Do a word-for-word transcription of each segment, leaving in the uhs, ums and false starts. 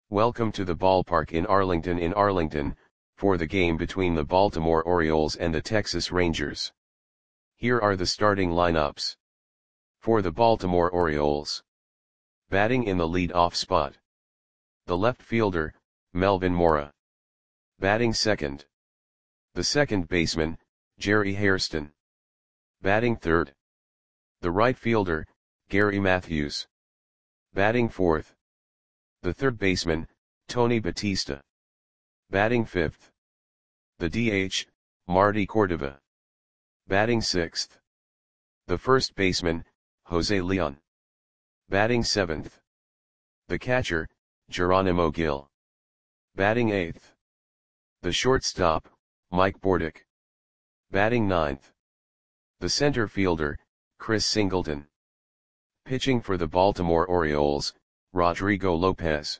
Welcome to the ballpark in Arlington in Arlington, for the game between the Baltimore Orioles and the Texas Rangers. Here are the starting lineups. For the Baltimore Orioles. Batting in the lead-off spot. The left fielder, Melvin Mora. Batting second. The second baseman, Jerry Hairston. Batting third. The right fielder, Gary Matthews. Batting fourth. The third baseman, Tony Batista. Batting fifth. The D H, Marty Cordova. Batting sixth. The first baseman, Jose Leon. Batting seventh. The catcher, Geronimo Gil. Batting eighth. The shortstop, Mike Bordick. Batting ninth. The center fielder, Chris Singleton. Pitching for the Baltimore Orioles, Rodrigo Lopez.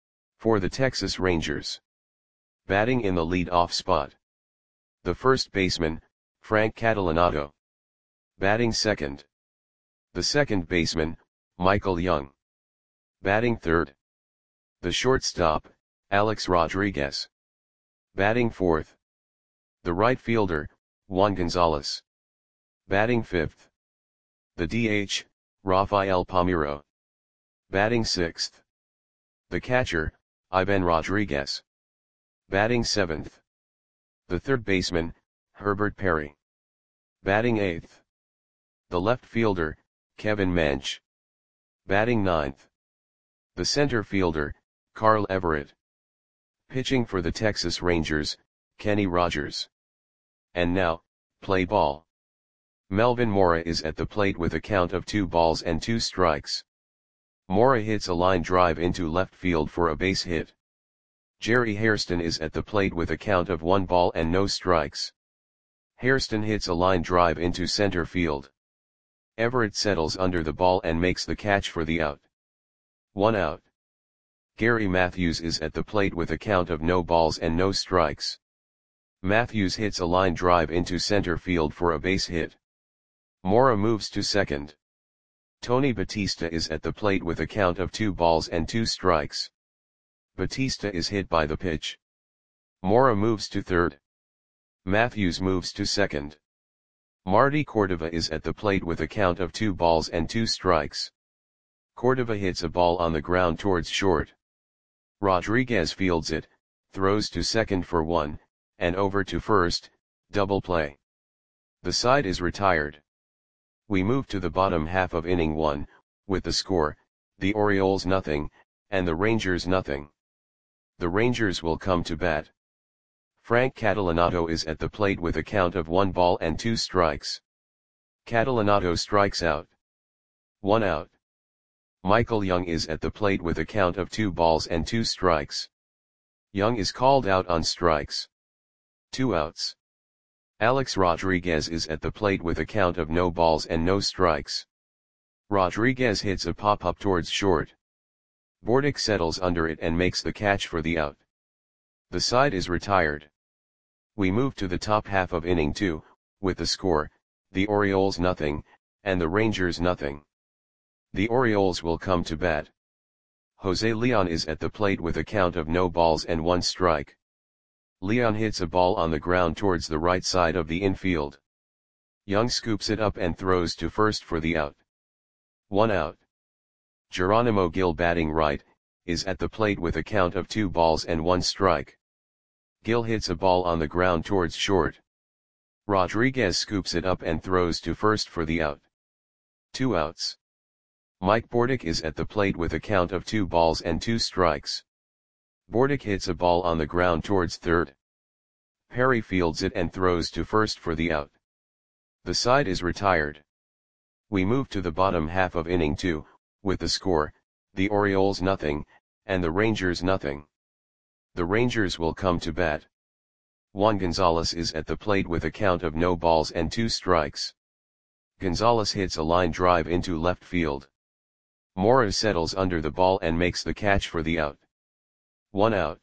For the Texas Rangers. Batting in the lead-off spot. The first baseman, Frank Catalanotto. Batting second. The second baseman, Michael Young. Batting third. The shortstop, Alex Rodriguez. Batting fourth. The right fielder, Juan Gonzalez. Batting fifth. The D H, Rafael Palmeiro. Batting sixth. The catcher, Ivan Rodriguez. Batting seventh. The third baseman, Herbert Perry. Batting eighth. The left fielder, Kevin Mench. Batting ninth. The center fielder, Carl Everett. Pitching for the Texas Rangers, Kenny Rogers. And now, play ball. Melvin Mora is at the plate with a count of two balls and two strikes. Mora hits a line drive into left field for a base hit. Jerry Hairston is at the plate with a count of one ball and no strikes. Hairston hits a line drive into center field. Everett settles under the ball and makes the catch for the out. One out. Gary Matthews is at the plate with a count of no balls and no strikes. Matthews hits a line drive into center field for a base hit. Mora moves to second. Tony Batista is at the plate with a count of two balls and two strikes. Batista is hit by the pitch. Mora moves to third. Matthews moves to second. Marty Cordova is at the plate with a count of two balls and two strikes. Cordova hits a ball on the ground towards short. Rodriguez fields it, throws to second for one, and over to first, double play. The side is retired. We move to the bottom half of inning one, with the score, the Orioles nothing, and the Rangers nothing. The Rangers will come to bat. Frank Catalanotto is at the plate with a count of one ball and two strikes. Catalanotto strikes out. One out. Michael Young is at the plate with a count of two balls and two strikes. Young is called out on strikes. Two outs. Alex Rodriguez is at the plate with a count of no balls and no strikes. Rodriguez hits a pop-up towards short. Bordick settles under it and makes the catch for the out. The side is retired. We move to the top half of inning two, with the score, the Orioles nothing, and the Rangers nothing. The Orioles will come to bat. Jose Leon is at the plate with a count of no balls and one strike. Leon hits a ball on the ground towards the right side of the infield. Young scoops it up and throws to first for the out. One out. Geronimo Gil, batting right, is at the plate with a count of two balls and one strike. Gil hits a ball on the ground towards short. Rodriguez scoops it up and throws to first for the out. Two outs. Mike Bordick is at the plate with a count of two balls and two strikes. Bordick hits a ball on the ground towards third. Perry fields it and throws to first for the out. The side is retired. We move to the bottom half of inning two, with the score, the Orioles nothing, and the Rangers nothing. The Rangers will come to bat. Juan Gonzalez is at the plate with a count of no balls and two strikes. Gonzalez hits a line drive into left field. Mora settles under the ball and makes the catch for the out. One out.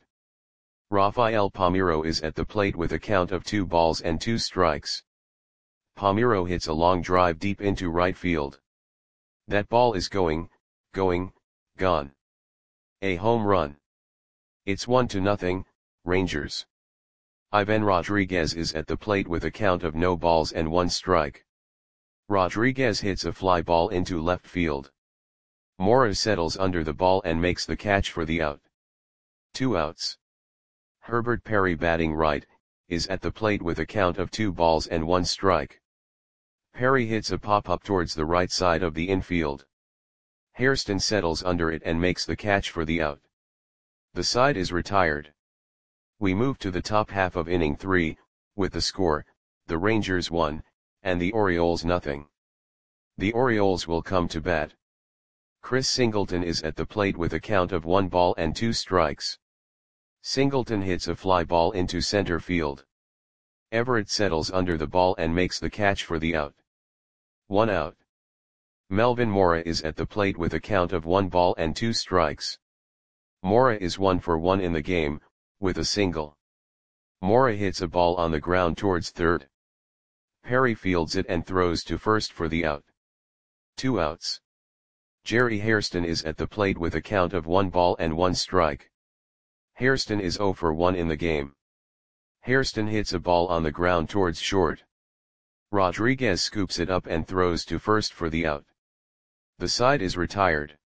Rafael Palmeiro is at the plate with a count of two balls and two strikes. Palmeiro hits a long drive deep into right field. That ball is going, going, gone. A home run. It's one to nothing, Rangers. Ivan Rodriguez is at the plate with a count of no balls and one strike. Rodriguez hits a fly ball into left field. Mora settles under the ball and makes the catch for the out. Two outs. Herbert Perry, batting right, is at the plate with a count of two balls and one strike. Perry hits a pop-up towards the right side of the infield. Hairston settles under it and makes the catch for the out. The side is retired. We move to the top half of inning three, with the score, the Rangers one, and the Orioles nothing. The Orioles will come to bat. Chris Singleton is at the plate with a count of one ball and two strikes. Singleton hits a fly ball into center field. Everett settles under the ball and makes the catch for the out. One out. Melvin Mora is at the plate with a count of one ball and two strikes. Mora is one for one in the game, with a single. Mora hits a ball on the ground towards third. Perry fields it and throws to first for the out. Two outs. Jerry Hairston is at the plate with a count of one ball and one strike. Hairston is zero for one in the game. Hairston hits a ball on the ground towards short. Rodriguez scoops it up and throws to first for the out. The side is retired.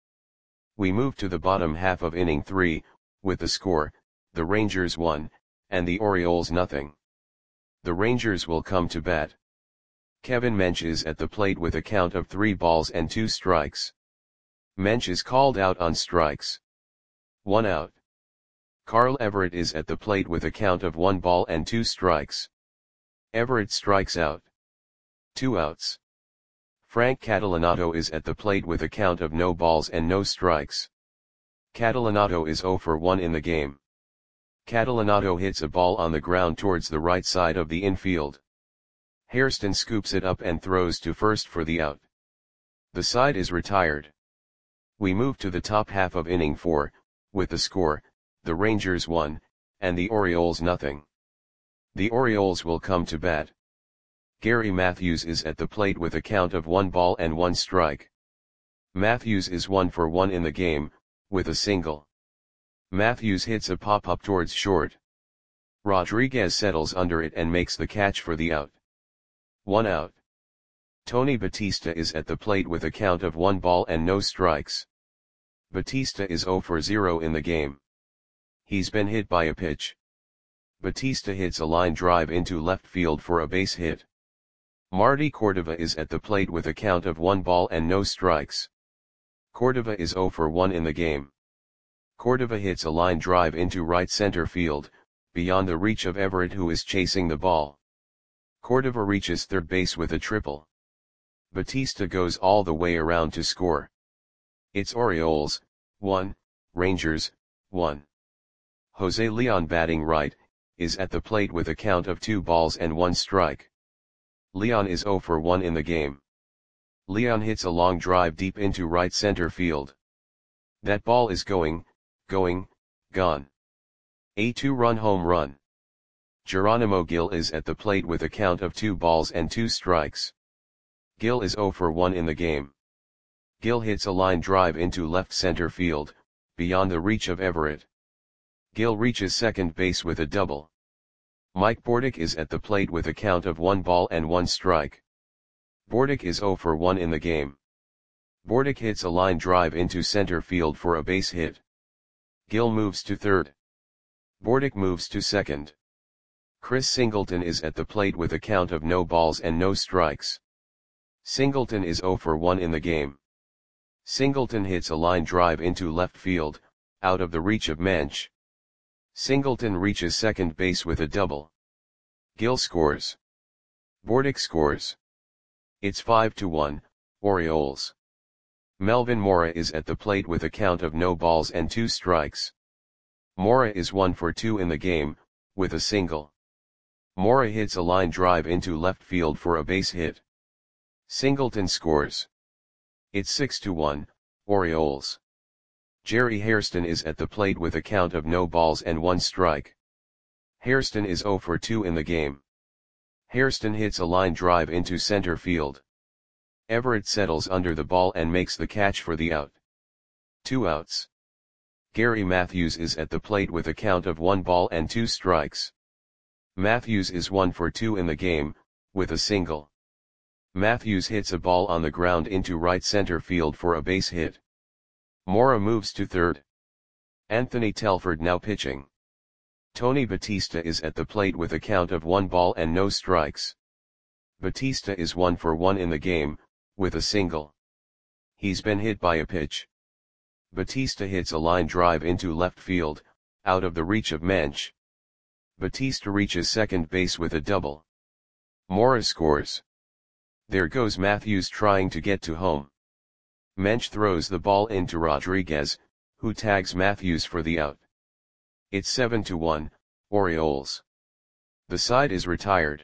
We move to the bottom half of inning three, with the score, the Rangers one, and the Orioles nothing. The Rangers will come to bat. Kevin Mench is at the plate with a count of three balls and two strikes. Mench is called out on strikes. One out. Carl Everett is at the plate with a count of one ball and two strikes. Everett strikes out. Two outs. Frank Catalanato is at the plate with a count of no balls and no strikes. Catalanato is zero for one in the game. Catalanato hits a ball on the ground towards the right side of the infield. Hairston scoops it up and throws to first for the out. The side is retired. We move to the top half of inning four, with the score, the Rangers one, and the Orioles nothing. The Orioles will come to bat. Gary Matthews is at the plate with a count of one ball and one strike. Matthews is one for one in the game, with a single. Matthews hits a pop-up towards short. Rodriguez settles under it and makes the catch for the out. One out. Tony Batista is at the plate with a count of one ball and no strikes. Batista is zero for zero in the game. He's been hit by a pitch. Batista hits a line drive into left field for a base hit. Marty Cordova is at the plate with a count of one ball and no strikes. Cordova is zero for one in the game. Cordova hits a line drive into right center field, beyond the reach of Everett, who is chasing the ball. Cordova reaches third base with a triple. Batista goes all the way around to score. It's Orioles, one, Rangers, one. Jose Leon, batting right, is at the plate with a count of two balls and one strike. Leon is zero for one in the game. Leon hits a long drive deep into right center field. That ball is going, going, gone. A two-run home run. Geronimo Gil is at the plate with a count of two balls and two strikes. Gil is zero for one in the game. Gil hits a line drive into left center field, beyond the reach of Everett. Gil reaches second base with a double. Mike Bordick is at the plate with a count of one ball and one strike. Bordick is zero for one in the game. Bordick hits a line drive into center field for a base hit. Gil moves to third. Bordick moves to second. Chris Singleton is at the plate with a count of no balls and no strikes. Singleton is zero for one in the game. Singleton hits a line drive into left field, out of the reach of Mench. Singleton reaches second base with a double. Gil scores. Bordick scores. It's five to one, Orioles. Melvin Mora is at the plate with a count of no balls and two strikes. Mora is one for two in the game, with a single. Mora hits a line drive into left field for a base hit. Singleton scores. It's six to one, Orioles. Jerry Hairston is at the plate with a count of no balls and one strike. Hairston is zero for two in the game. Hairston hits a line drive into center field. Everett settles under the ball and makes the catch for the out. Two outs. Gary Matthews is at the plate with a count of one ball and two strikes. Matthews is one for two in the game, with a single. Matthews hits a ball on the ground into right center field for a base hit. Mora moves to third. Anthony Telford now pitching. Tony Batista is at the plate with a count of one ball and no strikes. Batista is one for one in the game, with a single. He's been hit by a pitch. Batista hits a line drive into left field, out of the reach of Mensch. Batista reaches second base with a double. Mora scores. There goes Matthews trying to get to home. Mensch throws the ball into Rodriguez, who tags Matthews for the out. It's seven to one, Orioles. The side is retired.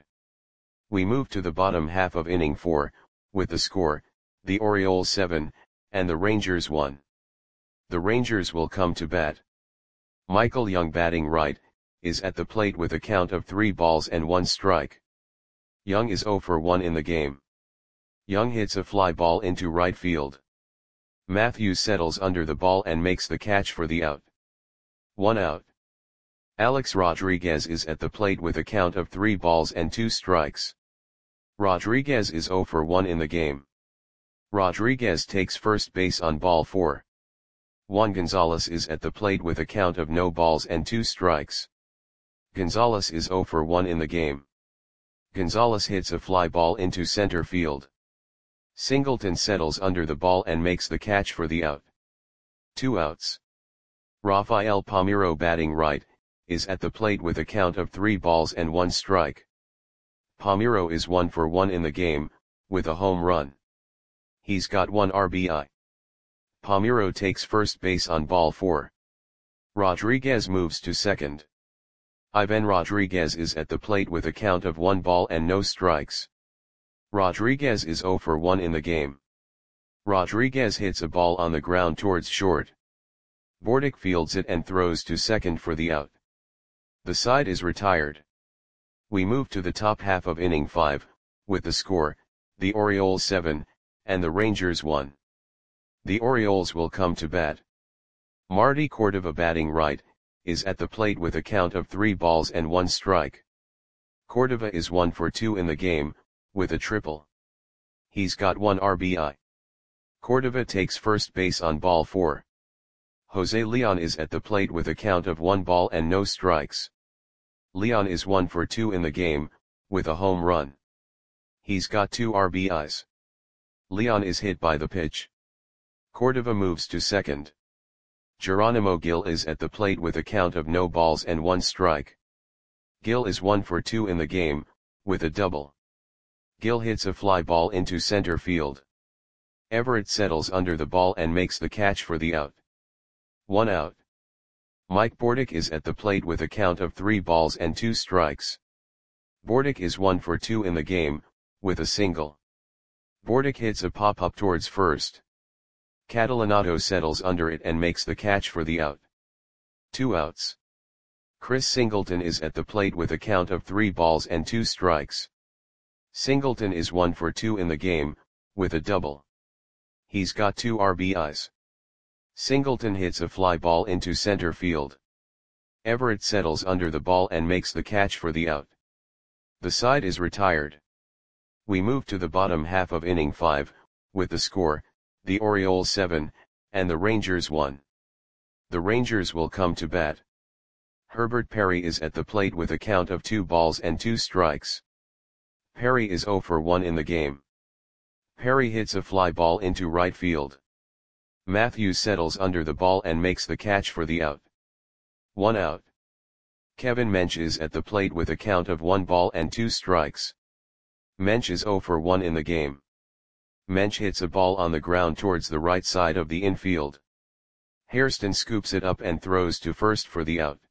We move to the bottom half of inning four, with the score, the Orioles seven, and the Rangers one. The Rangers will come to bat. Michael Young batting right, is at the plate with a count of three balls and one strike. Young is zero for one in the game. Young hits a fly ball into right field. Matthews settles under the ball and makes the catch for the out. One out. Alex Rodriguez is at the plate with a count of three balls and two strikes. Rodriguez is zero for one in the game. Rodriguez takes first base on ball four. Juan Gonzalez is at the plate with a count of no balls and two strikes. Gonzalez is zero for one in the game. Gonzalez hits a fly ball into center field. Singleton settles under the ball and makes the catch for the out. Two outs. Rafael Palmeiro batting right, is at the plate with a count of three balls and one strike. Palmeiro is one for one in the game, with a home run. He's got one R B I. Palmeiro takes first base on ball four. Rodriguez moves to second. Ivan Rodriguez is at the plate with a count of one ball and no strikes. Rodriguez is zero for one in the game. Rodriguez hits a ball on the ground towards short. Bordick fields it and throws to second for the out. The side is retired. We move to the top half of inning five, with the score, the Orioles seven, and the Rangers one. The Orioles will come to bat. Marty Cordova batting right, is at the plate with a count of three balls and one strike. Cordova is one for two in the game, with a triple. He's got one R B I. Cordova takes first base on ball four. Jose Leon is at the plate with a count of one ball and no strikes. Leon is one for two in the game, with a home run. He's got two R B Is. Leon is hit by the pitch. Cordova moves to second. Geronimo Gil is at the plate with a count of no balls and one strike. Gil is one for two in the game, with a double. Gil hits a fly ball into center field. Everett settles under the ball and makes the catch for the out. One out. Mike Bordick is at the plate with a count of three balls and two strikes. Bordick is one for two in the game, with a single. Bordick hits a pop-up towards first. Catalanato settles under it and makes the catch for the out. Two outs. Chris Singleton is at the plate with a count of three balls and two strikes. Singleton is one for two in the game, with a double. He's got two R B Is. Singleton hits a fly ball into center field. Everett settles under the ball and makes the catch for the out. The side is retired. We move to the bottom half of inning five, with the score, the Orioles seven, and the Rangers one. The Rangers will come to bat. Herbert Perry is at the plate with a count of two balls and two strikes. Perry is zero for one in the game. Perry hits a fly ball into right field. Matthews settles under the ball and makes the catch for the out. One out. Kevin Mensch is at the plate with a count of one ball and two strikes. Mensch is zero for one in the game. Mensch hits a ball on the ground towards the right side of the infield. Hairston scoops it up and throws to first for the out.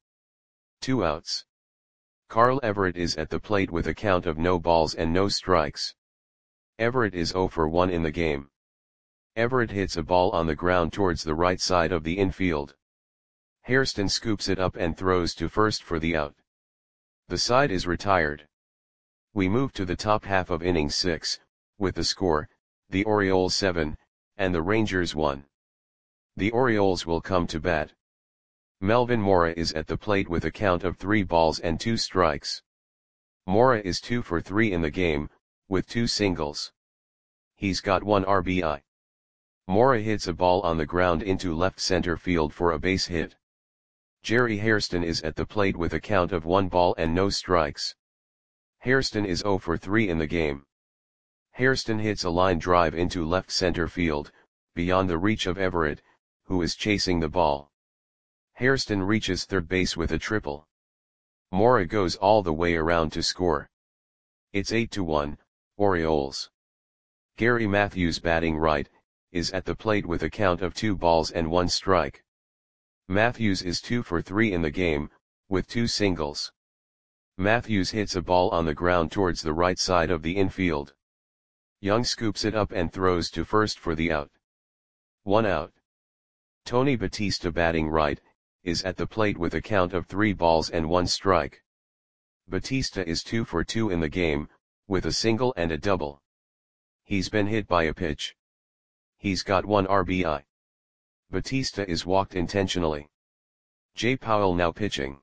Two outs. Carl Everett is at the plate with a count of no balls and no strikes. Everett is zero for one in the game. Everett hits a ball on the ground towards the right side of the infield. Hairston scoops it up and throws to first for the out. The side is retired. We move to the top half of inning six, with the score, the Orioles seven, and the Rangers one. The Orioles will come to bat. Melvin Mora is at the plate with a count of three balls and two strikes. Mora is two for three in the game, with two singles. He's got one R B I. Mora hits a ball on the ground into left center field for a base hit. Jerry Hairston is at the plate with a count of one ball and no strikes. Hairston is zero for three in the game. Hairston hits a line drive into left center field, beyond the reach of Everett, who is chasing the ball. Hairston reaches third base with a triple. Mora goes all the way around to score. It's eight to one, Orioles. Gary Matthews, batting right, is at the plate with a count of two balls and one strike. Matthews is two for three in the game, with two singles. Matthews hits a ball on the ground towards the right side of the infield. Young scoops it up and throws to first for the out. One out. Tony Batista, batting right, is at the plate with a count of three balls and one strike. Batista is two for two in the game, with a single and a double. He's been hit by a pitch. He's got one R B I. Batista is walked intentionally. Jay Powell now pitching.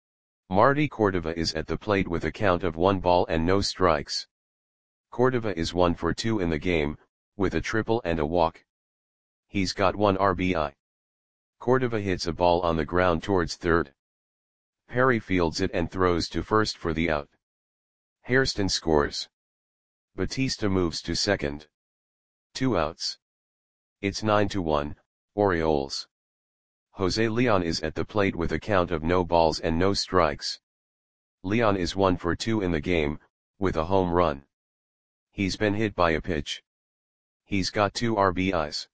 Marty Cordova is at the plate with a count of one ball and no strikes. Cordova is one for two in the game, with a triple and a walk. He's got one R B I. Cordova hits a ball on the ground towards third. Perry fields it and throws to first for the out. Hairston scores. Batista moves to second. Two outs. It's nine to one, Orioles. Jose Leon is at the plate with a count of no balls and no strikes. Leon is one for two in the game, with a home run. He's been hit by a pitch. He's got two R B Is.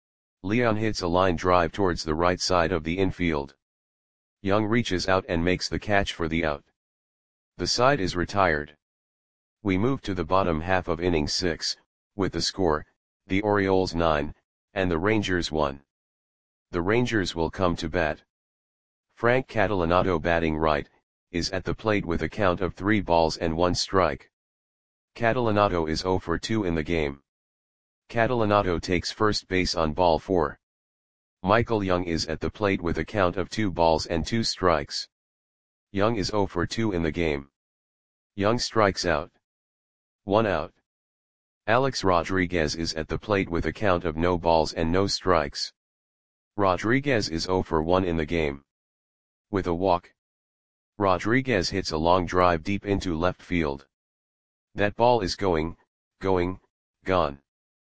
Leon hits a line drive towards the right side of the infield. Young reaches out and makes the catch for the out. The side is retired. We move to the bottom half of inning six, with the score, the Orioles nine, and the Rangers one. The Rangers will come to bat. Frank Catalanotto, batting right, is at the plate with a count of three balls and one strike. Catalanotto is zero for two in the game. Catalanotto takes first base on ball four. Michael Young is at the plate with a count of two balls and two strikes. Young is zero for two in the game. Young strikes out. One out. Alex Rodriguez is at the plate with a count of no balls and no strikes. Rodriguez is zero for one in the game. With a walk. Rodriguez hits a long drive deep into left field. That ball is going, going, gone.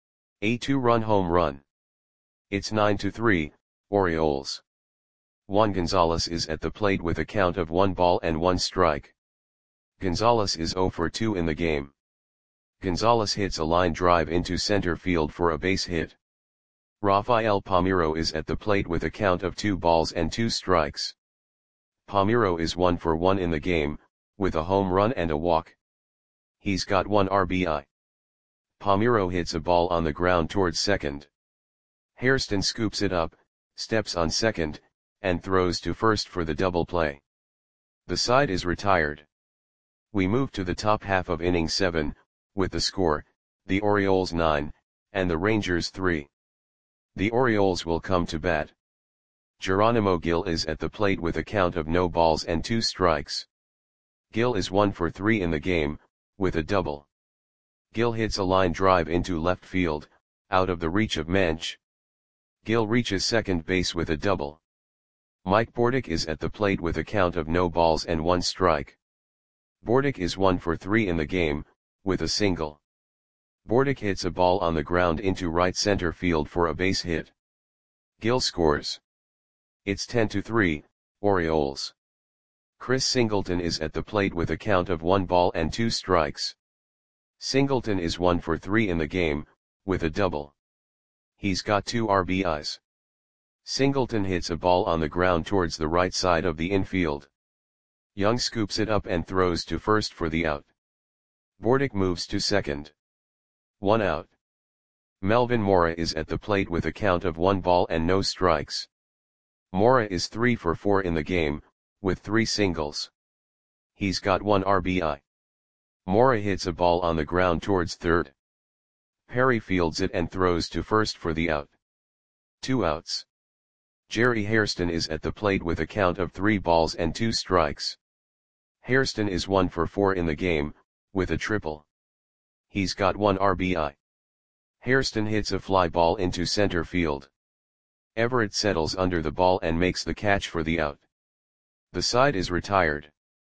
A two-run home run. It's nine to three, Orioles. Juan Gonzalez is at the plate with a count of one ball and one strike. Gonzalez is zero for two in the game. Gonzalez hits a line drive into center field for a base hit. Rafael Palmeiro is at the plate with a count of two balls and two strikes. Palmeiro is one for one in the game, with a home run and a walk. He's got one R B I. Palmeiro hits a ball on the ground towards second. Hairston scoops it up, steps on second, and throws to first for the double play. The side is retired. We move to the top half of inning seven, with the score, the Orioles nine, and the Rangers three. The Orioles will come to bat. Geronimo Gil is at the plate with a count of no balls and two strikes. Gil is one for three in the game, with a double. Gil hits a line drive into left field, out of the reach of Mensch. Gil reaches second base with a double. Mike Bordick is at the plate with a count of no balls and one strike. Bordick is one for three in the game, with a single. Bordick hits a ball on the ground into right center field for a base hit. Gil scores. It's ten to three, Orioles. Chris Singleton is at the plate with a count of one ball and two strikes. Singleton is one for three in the game, with a double. He's got two R B Is. Singleton hits a ball on the ground towards the right side of the infield. Young scoops it up and throws to first for the out. Bordick moves to second. One out. Melvin Mora is at the plate with a count of one ball and no strikes. Mora is three for four in the game, with three singles. He's got one R B I. Mora hits a ball on the ground towards third. Perry fields it and throws to first for the out. Two outs. Jerry Hairston is at the plate with a count of three balls and two strikes. Hairston is one for four in the game, with a triple. He's got one R B I. Hairston hits a fly ball into center field. Everett settles under the ball and makes the catch for the out. The side is retired.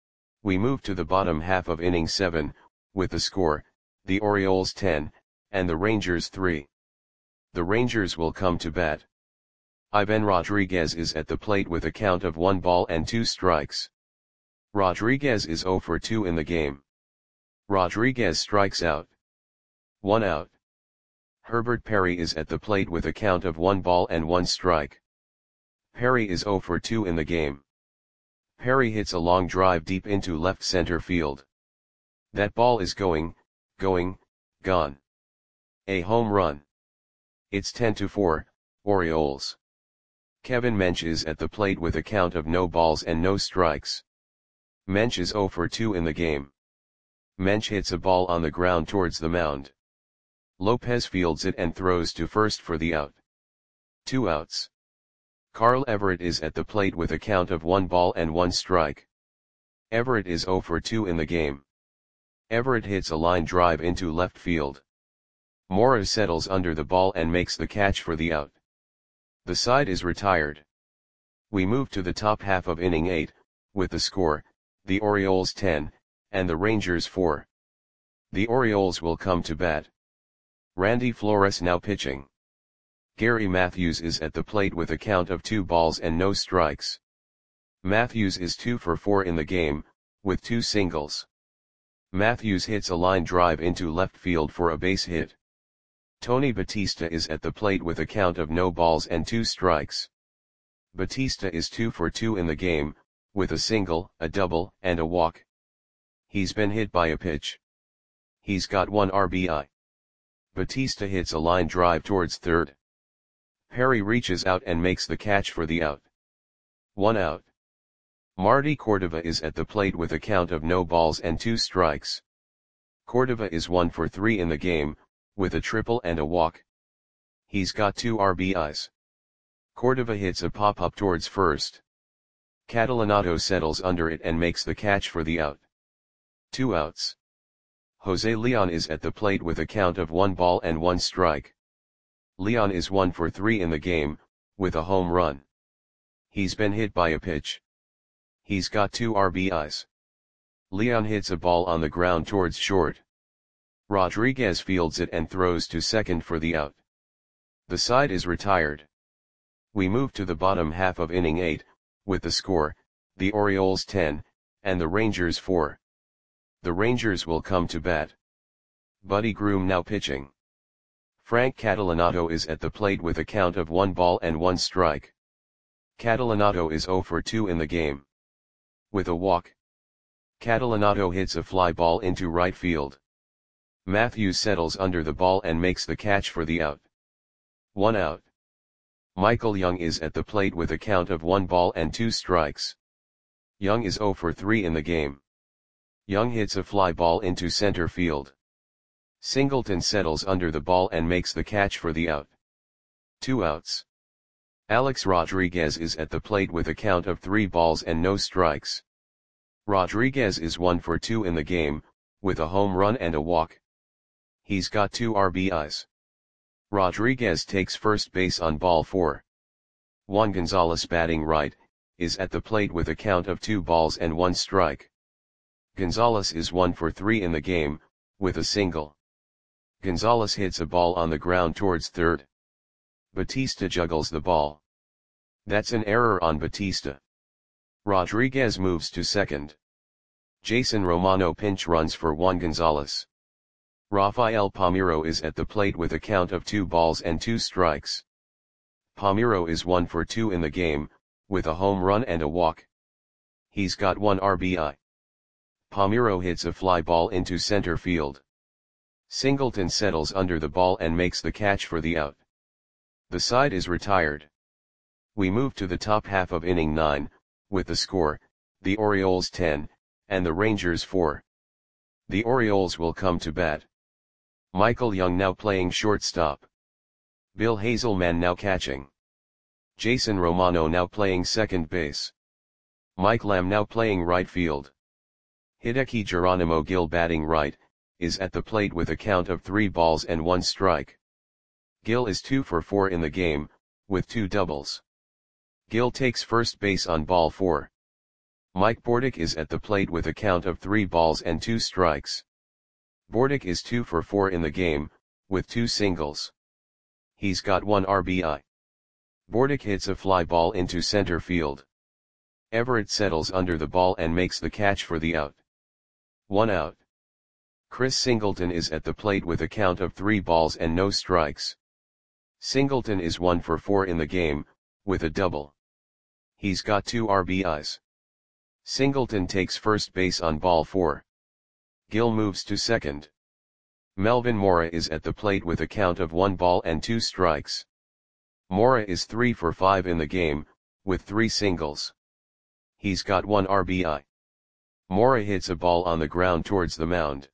We move to the bottom half of inning seven, with the score, the Orioles ten, and the Rangers three. The Rangers will come to bat. Ivan Rodriguez is at the plate with a count of one ball and two strikes. Rodriguez is zero for two in the game. Rodriguez strikes out. One out. Herbert Perry is at the plate with a count of one ball and one strike. Perry is zero for two in the game. Perry hits a long drive deep into left center field. That ball is going, going, gone. A home run. It's ten to four, Orioles. Kevin Mench is at the plate with a count of no balls and no strikes. Mench is zero for two in the game. Mench hits a ball on the ground towards the mound. Lopez fields it and throws to first for the out. Two outs. Carl Everett is at the plate with a count of one ball and one strike. Everett is zero for two in the game. Everett hits a line drive into left field. Mora settles under the ball and makes the catch for the out. The side is retired. We move to the top half of inning eight, with the score, the Orioles ten, and the Rangers four. The Orioles will come to bat. Randy Flores now pitching. Gary Matthews is at the plate with a count of two balls and no strikes. Matthews is two for four in the game, with two singles. Matthews hits a line drive into left field for a base hit. Tony Batista is at the plate with a count of no balls and two strikes. Batista is two for two in the game, with a single, a double, and a walk. He's been hit by a pitch. He's got one R B I. Batista hits a line drive towards third. Perry reaches out and makes the catch for the out. One out. Marty Cordova is at the plate with a count of no balls and two strikes. Cordova is one for three in the game, with a triple and a walk. He's got two R B Is. Cordova hits a pop-up towards first. Catalanato settles under it and makes the catch for the out. Two outs. Jose Leon is at the plate with a count of one ball and one strike. Leon is one for three in the game, with a home run. He's been hit by a pitch. He's got two R B Is. Leon hits a ball on the ground towards short. Rodriguez fields it and throws to second for the out. The side is retired. We move to the bottom half of inning eight, with the score, the Orioles ten, and the Rangers four. The Rangers will come to bat. Buddy Groom now pitching. Frank Catalanato is at the plate with a count of one ball and one strike. Catalanato is zero for two in the game. With a walk. Catalanato hits a fly ball into right field. Matthews settles under the ball and makes the catch for the out. One out. Michael Young is at the plate with a count of one ball and two strikes. Young is zero for three in the game. Young hits a fly ball into center field. Singleton settles under the ball and makes the catch for the out. Two outs. Alex Rodriguez is at the plate with a count of three balls and no strikes. Rodriguez is one for two in the game, with a home run and a walk. He's got two R B Is. Rodriguez takes first base on ball four. Juan Gonzalez batting right, is at the plate with a count of two balls and one strike. Gonzalez is one for three in the game, with a single. Gonzalez hits a ball on the ground towards third. Batista juggles the ball. That's an error on Batista. Rodriguez moves to second. Jason Romano pinch runs for Juan Gonzalez. Rafael Palmeiro is at the plate with a count of two balls and two strikes. Palmeiro is one for two in the game, with a home run and a walk. He's got one R B I. Palmeiro hits a fly ball into center field. Singleton settles under the ball and makes the catch for the out. The side is retired. We move to the top half of inning nine, with the score, the Orioles ten, and the Rangers four. The Orioles will come to bat. Michael Young now playing shortstop. Bill Hazelman now catching. Jason Romano now playing second base. Mike Lamb now playing right field. Hideki Geronimo Gil batting right, is at the plate with a count of three balls and one strike. Gil is two for four in the game, with two doubles. Gil takes first base on ball four. Mike Bordick is at the plate with a count of three balls and two strikes. Bordick is two for four in the game, with two singles. He's got one R B I. Bordick hits a fly ball into center field. Everett settles under the ball and makes the catch for the out. One out. Chris Singleton is at the plate with a count of three balls and no strikes. Singleton is one for four in the game, with a double. He's got two R B Is. Singleton takes first base on ball four. Gil moves to second. Melvin Mora is at the plate with a count of one ball and two strikes. Mora is three for five in the game, with three singles. He's got one R B I. Mora hits a ball on the ground towards the mound.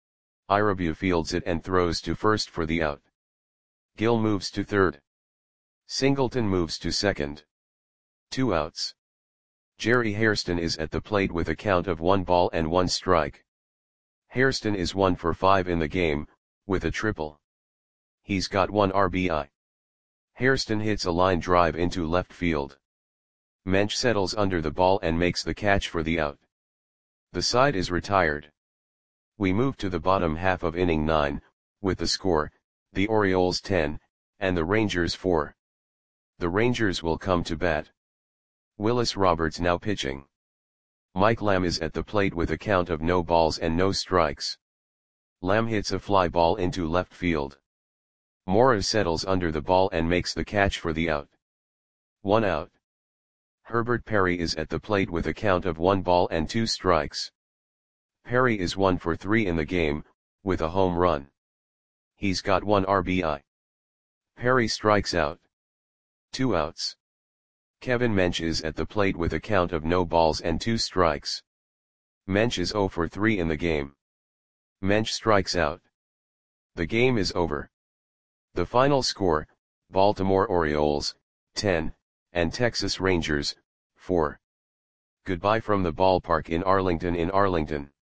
Irabu fields it and throws to first for the out. Gil moves to third. Singleton moves to second. Two outs. Jerry Hairston is at the plate with a count of one ball and one strike. Hairston is one for five in the game, with a triple. He's got one R B I. Hairston hits a line drive into left field. Mensch settles under the ball and makes the catch for the out. The side is retired. We move to the bottom half of inning nine, with the score, the Orioles ten, and the Rangers four. The Rangers will come to bat. Willis Roberts now pitching. Mike Lamb is at the plate with a count of no balls and no strikes. Lamb hits a fly ball into left field. Mora settles under the ball and makes the catch for the out. One out. Herbert Perry is at the plate with a count of one ball and two strikes. Perry is one for three in the game, with a home run. He's got one R B I. Perry strikes out. Two outs. Kevin Mensch is at the plate with a count of no balls and two strikes. Mensch is zero for three in the game. Mensch strikes out. The game is over. The final score, Baltimore Orioles, ten, and Texas Rangers, four. Goodbye from the ballpark in Arlington in Arlington.